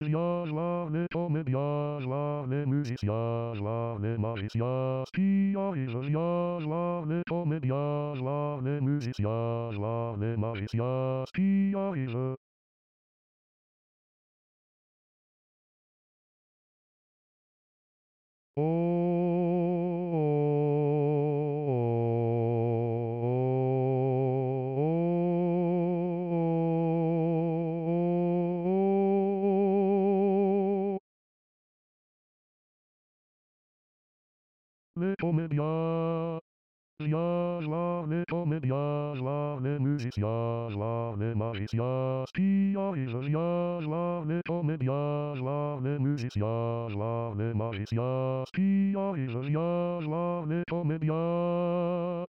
Ja, sławny Tomek, ja, sławny muzyk, ja, sławny marzec, ja, spijawizel, ja, sławny Tomek, ja, sławny muzyk, ja, sławny marzec, ja, spijawizel. Tomek, ja, sławny Tomek, ja, sławny muzyk, ja, sławny marzec, ja, spijawizel, ja, sławny Tomek, ja, sławny muzyk, ja, sławny marzec, ja, spijawizel, ja, sławny Tomek, ja.